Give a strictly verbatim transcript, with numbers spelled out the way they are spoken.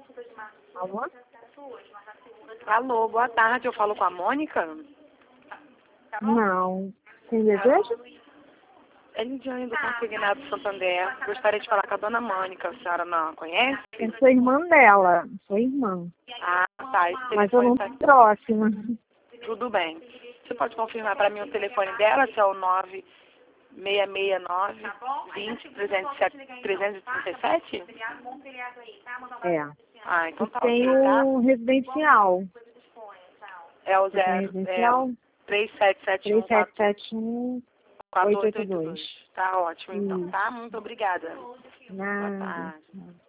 Alô? Alô, boa tarde, eu falo com a Mônica? Não. Tem desejo? É Lidiane do Consignado Santander. Gostaria de falar com a dona Mônica, a senhora não a conhece? Eu sou irmã dela, sou irmã. Ah, tá, esse Mas eu telefone não tá tô aqui. próxima. Tudo bem. Você pode confirmar para mim o telefone dela, que é o nove seis seis nove, vinte, trezentos e trinta e sete? É. Ah, então tá Tem ok, tá? o residencial. É o Você tem zero, residencial? é, três sete sete três um sete quatro sete um oito oito oito oito dois. dois. Tá ótimo então, Isso. tá? Muito obrigada. Boa Nada. tarde.